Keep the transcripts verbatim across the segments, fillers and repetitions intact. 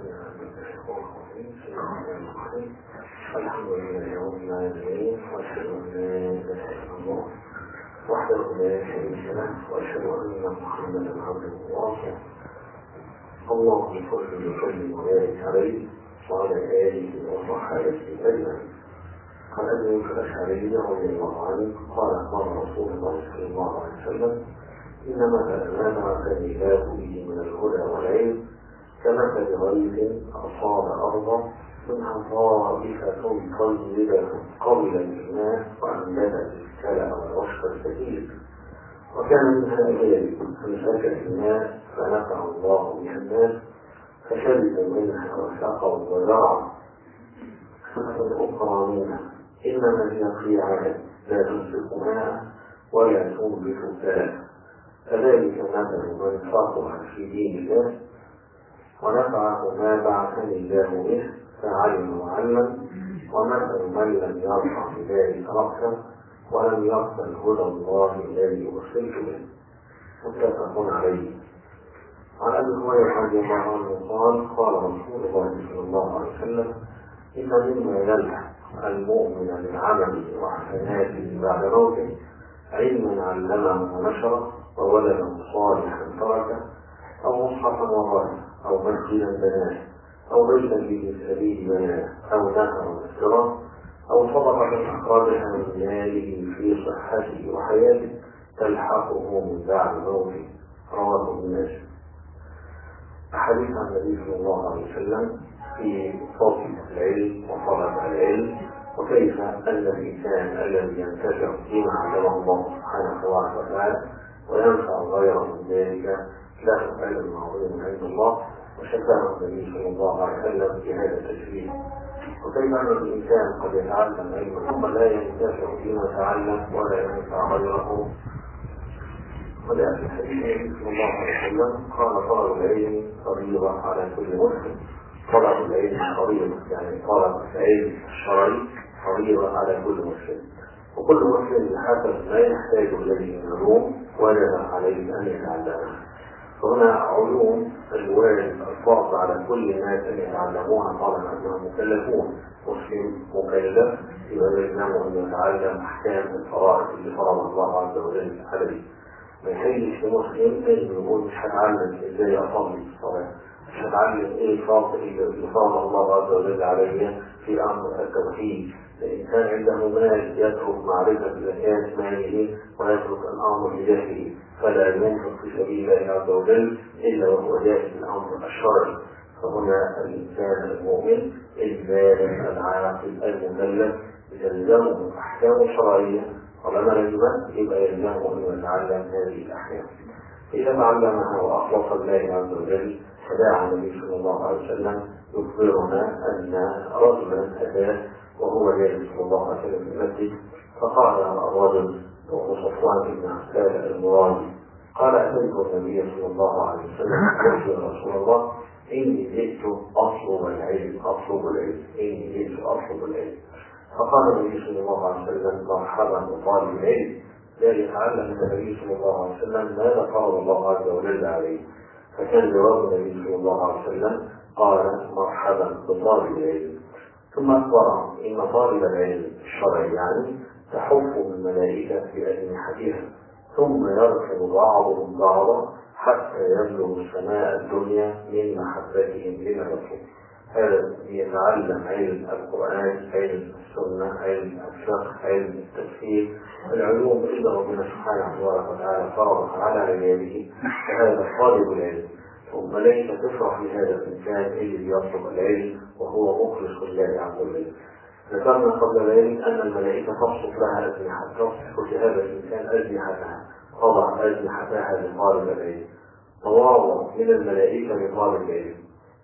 الحمد لله رب العالمين واشهد ان لا اله الا الله وحده لا شريك له واشهد ان محمدا عبده ورسوله. اللهم صل وسلم وبارك عليه وعلى اله وصحبه اجمعين. قال ابي موسى الاشعري رضي الله عنه قال قال رسول الله صلى الله عليه وسلم: ان مثل ما بعثني الله به من الهدى والعلم كمثل غيث اصاب ارضا منها طائفة طيبة قبل الماء وأنبتت الكلى والعشب الكثير، وكان منها ذلك فانفكت الماء فنفع الله بها الناس فشربوا منها وسقوا وزرعوا. الأخرى منها إنما هي قيعان لا تمسك ماء ولا تنبت كلى، فذلك مثل من فقه في دين الله ونفعه ما بعثني الله به فعلم وعلم، ومثل من لم يرفع بذلك رأسا ولم يقبل هدى الله الذي أرسلت به. متفق عليه. عن أبي هريرة رضي الله عنه قال قال رسول الله صلى الله عليه وسلم: إن مما يلحق المؤمن من عمله وحسناته بعد موته علما علمه ونشره وولدا صالحا تركه أو مصحفا وراءه أو مسجدا بناه أو بيتا به سبيل بناه أو نهرا مسجرا أو صدقة أخرجها من ماله في صحته وحياته تلحقه من بعد موته. رواه ابن ماجه. حديث عن النبي صلى الله عليه وسلم في فضل العلم وطلب العلم، وكيف أن الإنسان الذي ينتفع بما علمه الله سبحانه وتعالى وينفع غيره من ذلك له علم عظيم عند الله، وشبهه النبي صلى الله عليه وسلم بهذا التشبيه. وكيف أن الإنسان قد يتعلم علما ثم لا ينتفع بما تعلم ولا ينفع غيره. وجاء في الحديث النبي صلى الله عليه وسلم قال: طلب العلم فريضة على كل مسلم. طلب العلم فريضة يعني طلب العلم الشرعي فريضة على كل مسلم، وكل مسلم بحسب ما يحتاج إليه من علوم وجب عليه أن يتعلمها. فهنا علوم الواجب الفرض على كل الناس أن يتعلموها طالما أنهم مكلفون. مسلم مكلف يلزمه أن يتعلم أحكام الفرائض اللي فرض الله عز وجل عليه. ما يحيلش لمسلم أن يقول مش هتعلم إزاي أصلي في الصلاة، مش هتعلم إيه فرض اللي فرض الله عز وجل عليه في أمر التوحيد. الإنسان عنده مال يترك معرفة زكاة ماله ويترك الأمر لجهله، فلا ينفق في سبيل الله عز وجل إلا وهو جاهل الأمر الشرعي. فهنا الإنسان المؤمن البالغ العاقل المكلف يلزمه أحكام شرعية، ولما لزمت يبقى يلزمه أن يتعلم هذه الأحكام. إذا تعلمها وأخلص الله عز وجل فدعا النبي صلى الله عليه وسلم يخبرنا أن رجلا أتاه وهو جالس صلى الله عليه وسلم في المسجد، فقال الرجل وهو صفوان بن عسال المرادي قال: أتيت النبي صلى الله عليه وسلم يا رسول الله إني جئت أطلب العلم أطلب العلم إني جئت أطلب العلم. فقال النبي صلى الله عليه وسلم: مرحبا بطالب العلم، لا يتعلم النبي صلى الله عليه وسلم ماذا فرض الله عز وجل عليه. فكان جواب النبي صلى الله عليه وسلم قال: مرحبا بطالب العلم. ثم أخبر إن طالب العلم الشرعي يعني تحف الملائكة بأجنحتها ثم يركب بعضهم بعضا حتى يبلغ السماء الدنيا من محبتهم لما يطلب. هذا يتعلم علم القرآن، علم السنة، علم الفقه، علم التفسير، العلوم إلا ربنا سبحانه وتعالى فرضها على عباده. فهذا طالب العلم، والملائكة تفرح بهذا الإنسان اللي يطلب العلم وهو مخلص لله عز وجل. ذكرنا قبل ذلك أن الملائكة تصف لها أجنحة، تصف لهذا الإنسان أجنحتها، تضع أجنحتها لطالب العلم. تواضع من الملائكة لطالب العلم،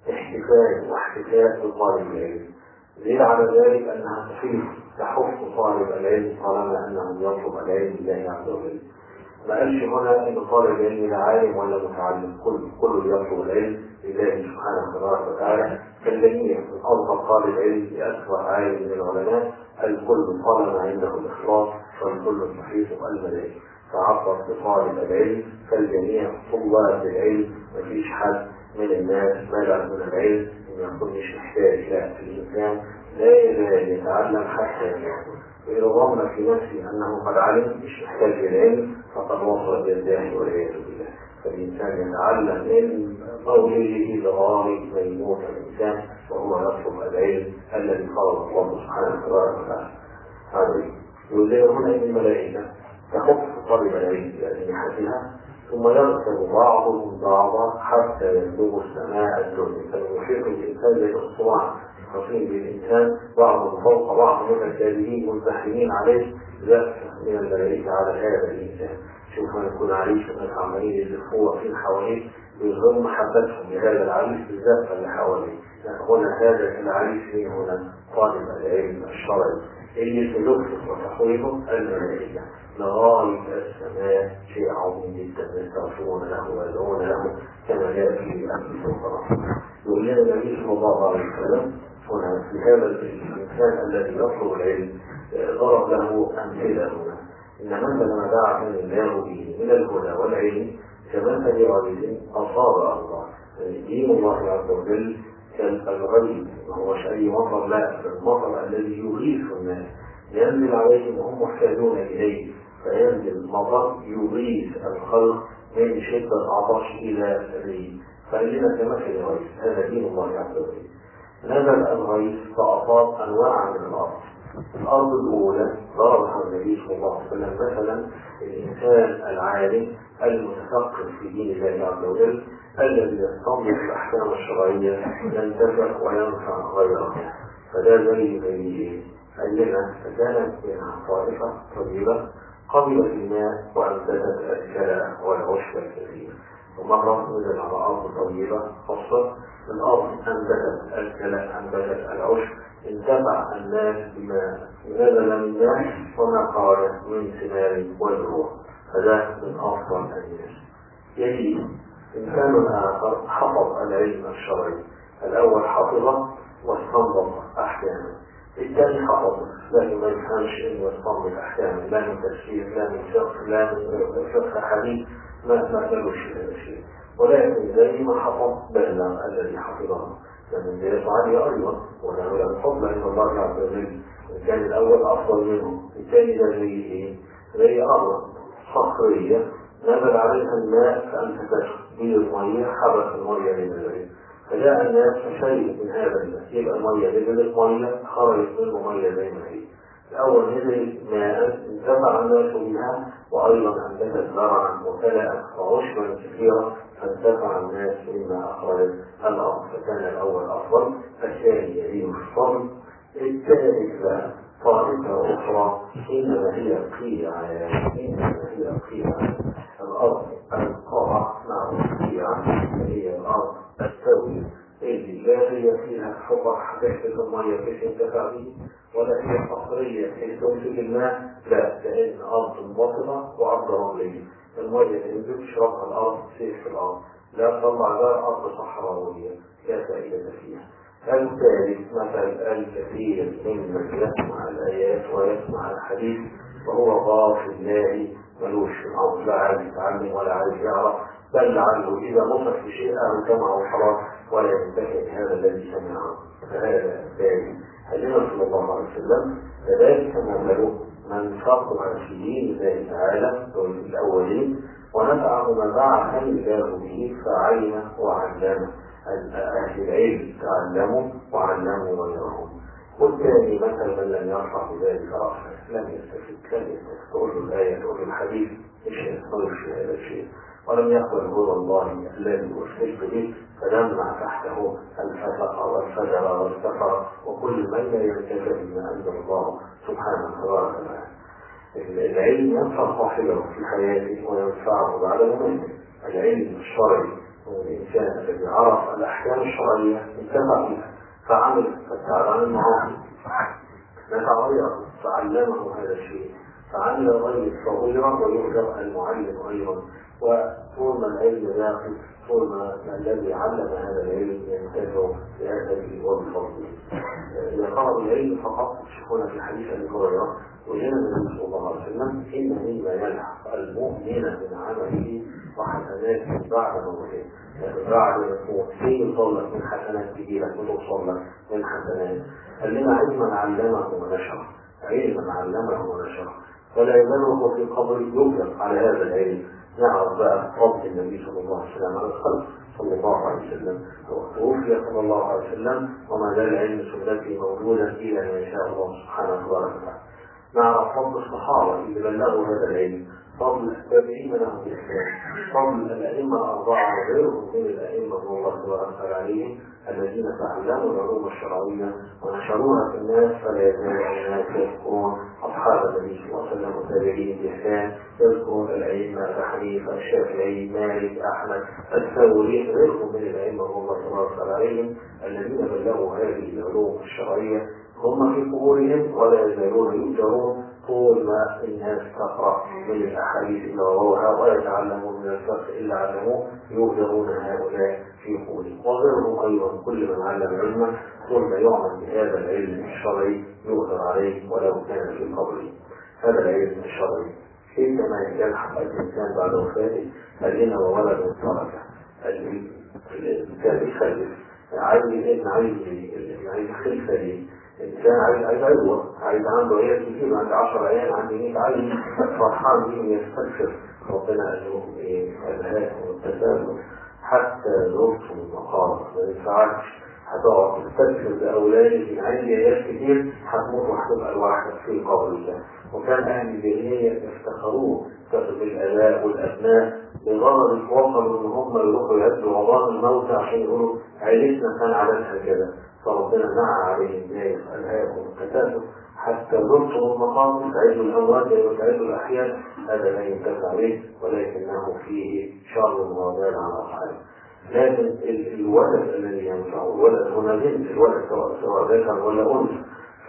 احتفال واحتفاء بطالب العلم. زيد على ذلك أنها تحيط تحف طالب العلم طالما أنه يطلب العلم لله عز وجل. ما قالش هنا ان طالب العلم لا عالم ولا متعلم، كل كل يطلب العلم لله سبحانه وتعالى كالجميع. افضل طالب علم لاكثر عالم من العلماء، الكل طالما عنده الاخلاص والكل صحيح الملائكه. فعبر بطالب العلم كالجميع طلاب العلم، مفيش حد من الناس بلغ من العلم أن يكون مش محتاج. لا، الإنسان لا يزال يتعلم حتى يموت. وإذا ظن في نفسه أنه قد علم مش محتاج للعلم فقد وصل بالله والعياذ بالله. فالإنسان يتعلم من موجوده لغاية ما يموت الإنسان وهو يطلب العلم الذي فرض الله سبحانه وتعالى. هذا يقول هنا إن الملائكة تخف طالب العلم بأجنحتها ثم يرسل بعضهم بعضا حتى يبلغ السماء الدنيا. فيحيط الإنسان بالأسطوع خصيم بالإنسان بعضهم فوق بعض متكالبين مزدحمين عليه زفة من الملائكة على هذا الإنسان. شوف ما يكون عريش من عملية الزفوة في حواليه يظهر محبتهم لهذا العريش بالزفة اللي حواليه. هنا هذا العريش من هنا طالب العلم الشرعي اللي تلفت وتحويله الملائكة لغاية السماء. شيء عظيم جدا يستغفرون له ويدعون له كما جاء في أحاديث أخرى. يقول لنا النبي صلى الله عليه وسلم هنا في هذا الإنسان الذي يطلب العلم ضرب له أمثلة هنا إن مثل ما دعا الله به من الهدى والعلم كمثل رجل أصاب الله. دين الله عز وجل كالغيث ما هوش أي مطر، لا، المطر الذي يغيث الناس ينزل عليهم وهم محتاجون إليه، فينزل المطر يغيث الخلق من شدة العطش إلى الريح. فإننا كمثل الغيث، هذا دين الله عز وجل. نزل الغيث فأصاب أنواع من الأرض. الأرض الأولى ضربها النبي صلى الله عليه وسلم مثلا الإنسان العالم المتفقه في دين الله عز وجل الذي يستنبط الأحكام الشرعية ينتفع وينفع غيره. فده زي زي أننا فكانت منها طائفة طيبة قبلت الماء وأنبتت الكلى والعشب الكثير. ومرة نزل على أرض طيبة خاصة الأرض أنبتت الكلى أنبتت العشب انتفع الناس بما نزل من ماء وما خرج من ثمار وزروع. فده من أفضل الناس. يجي إنسان آخر حفظ العلم الشرعي. الأول حفظ واستنبط أحكامه، الثاني حفظ لكن ما يفهمش إنه يستنبط أحكامه، لا من تفسير لا من فقه لا من فقه حديث، ما ما ملوش هذا الشيء. ولكن زي ما حفظ بلغ الذي حفظه لمن يفعل أيضا وله الفضل عند الله عز وجل. كان الأول أفضل منه، الثاني ده زي إيه؟ زي أرض صخرية نزل عليها الماء فأنتفت به المية حبس المية من البريد، فجاء الناس فشربوا من هذا الماء، يبقى المية نزلت مية خرجت منه مية زي ما هي. الأول نزل ماء انتفع الناس بها وأيضا أنبتت زرعا وكلأت وعشبا كثيرا فانتفع الناس مما أخرجت الأرض. فكان الأول أفضل، الثاني يليه الصبر، الثالث بقى طائفة أخرى إنما هي قيعة إنما هي قيعة الأرض القاع مع القيعة هي الأرض السوية اللي لا هي فيها حفر تحت المية كيف ينتفع به ولا هي صخرية كيف تمسك الماء، لا، لأن أرض منبسطة وأرض رملية المية تنزل تشربها الأرض تسيح في الأرض، لا تطلع غير أرض صحراوية لا فائدة فيها. الثالث مثل الكثير ممن يسمع الآيات ويسمع الحديث وهو غافل الله ملوش في الأرض، لا عايز يتعلم ولا عايز يعرف، بل لعله إذا نصف في شيء أو سمعه خلاص ولا ينتهي بهذا الذي سمعه. فهذا الثالث حديث صلى الله عليه وسلم كذلك مثل من فقه في دين الله تعالى الأولين ونفعه ما بعث الله به فعين وعلمه. أهل العلم تعلموا وعلموا غيرهم. والثاني مثل من لم يرفع بذلك رأسه لم يستفد لم يستفد تقول له الآية تقول له الحديث مش يستطيع هذا الشيء ولم يقبل هدى الله الذي أرسلت به فجمع تحته الفسق والفجر والسفر وكل من لا ينتفع بما أنزل الله سبحانه وتعالى. العلم ينفع صاحبه في حياته وينفعه بعد موته. العلم الشرعي والإنسان الذي عرف الأحكام الشرعية انتفع بها فعمل فتعلم معه نفع غيره فعلمه هذا الشيء فعمل غير صغيرا ويعجب المعلم أيضا. وطول ما العلم باقي طول ما الذي علم هذا العلم ينتفع بأدبه وبفضله. إذا قرأوا العلم فقط تشوفون في حديث أبي هريرة وجاء النبي صلى الله عليه وسلم إن مما يلحق المؤمن من عمله وحسنات بعد موته، لكن بعد الموت فين يوصل لك من حسنات كبيرة وتوصل لك من حسنات؟ قال لنا علما علمه ونشره، علما علمه ونشره، فلا يزال وهو في القبر يطلق على هذا العلم. نعرف بقى فضل النبي صلى الله عليه وسلم على الخلق صلى الله عليه وسلم، توفي صلى الله عليه وسلم وما زال علم سنته موجودا الى ان يشاء الله سبحانه وتعالى. نعرف فضل الصحابه اللي بلغوا هذا العلم، فضل التابعين لهم بالإسلام، فضل الأئمة الأربعة وغيرهم من الأئمة رضي الله تعالى عليهم الذين تعلموا العلوم الشرعية ونشروها في الناس، فلا يزال الناس يذكرون أصحاب النبي صلى الله عليه وسلم والتابعين بإحسان، يذكرون الأئمة أبي حنيفة الشافعي مالك أحمد الثوري غيرهم من الأئمة رضي الله تعالى عليهم الذين بلغوا هذه العلوم الشرعية، هم في قبورهم ولا يزالون يؤجرون طول ما الناس تقرأ من الأحاديث إلا رووها ويتعلمون من الفقه إلا علموه، يؤجرون هؤلاء في قبورهم. وغيرهم أيضا كل من علم علما ثم يعمل بهذا العلم الشرعي يؤجر عليه ولو كان في قبره. هذا العلم الشرعي كما يلحق الإنسان بعد وفاته الإنه وولد تركه، الإنسان يخلف عايز ابن عايز عايز خلفة ليه؟ الإنسان عايز عايز عدوة، عايز عنده عيال كتير، عنده عشر عيال، عنده مية عيل، فرحان بيهم يستبشر. ربنا قال لهم إيه؟ ألهاكم التكاثر حتى زرتم المقابر، ما ينفعش هتقعد تستبشر بأولادك، عندي عيال كتير هتموت وهتبقى الواحد في قبر الله. وكان أهل الجاهلية يفتخرون بالآباء والأبناء بغرض وصلوا إن هم يروحوا يهدوا عظام الموتى عشان يقولوا عيلتنا كان عادتها كده، فربنا نعى عليهم ذلك ألهاكم التكاثر حتى زرتم المقابر، تعيدوا الأموات وتعيدوا الأحياء. هذا لا ينتفع به ولكنه فيه شر وبال على أصحابه. لكن الولد الذي ينفعه، الولد هنا جنس الولد سواء ذكر ولا أنثى،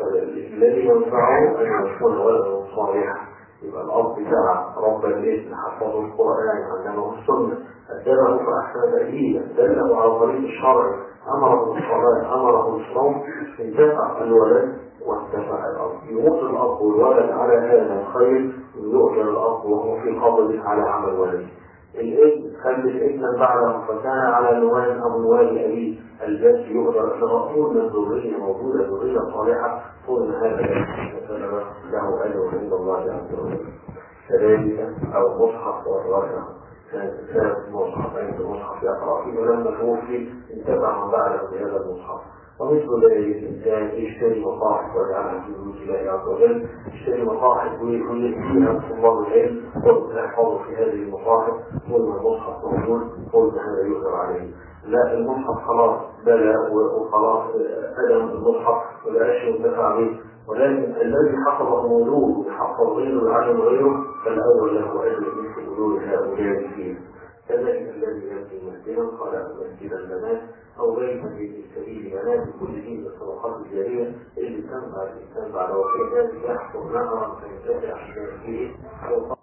فالذي ينفعه أن يكون ولدا صالحا، يبقى الأب بتاع رب الابن حفظه القرآن علمه السنة أدبه فأحسن تأديبا دله على طريق الشرع أمره بالصلاة أمره بالصوم، انتفع الولد وانتفع الأب. يموت الأب والولد على هذا الخير ويؤجر الأب وهو في قبضه على عمل ولده. الابن خلف ابنا بعده فكان على نوال أو نوال أبيه، الجد يؤجر أنه طول من ذرية موجودة ذرية صالحة طول من هذا الأسلام له أجر عند الله عز وجل. كذلك أو مصحف ورثه، كان كتاب مصحف عند مصحف يقرأ فيه ولما توفي انتفع من بعده بهذا المصحف. ومثل ذلك الإنسان يشتري مصاحف ويجعلها في بيوت الله عز وجل، يشتري مصاحف ويقول فيها طلاب العلم قل احفظوا في هذه المصاحف، طول ما المصحف موجود طول ما هذا يؤثر عليه. لا المصحف خلاص بلى وخلاص أدم المصحف ولا أشياء ينتفع به، ولكن الذي حفظه موجود وحفظ غيره وعلم غيره فالأول له أجر مثل وجود هؤلاء فيه. كذلك الذي يأتي مسجدا خلق مسجد البنات أو غير مسجد السبيل بنات، كل دين الصدقات الجارية اللي تنفع الإنسان بعد وفاته يحفظ نهرا فينتفع فيه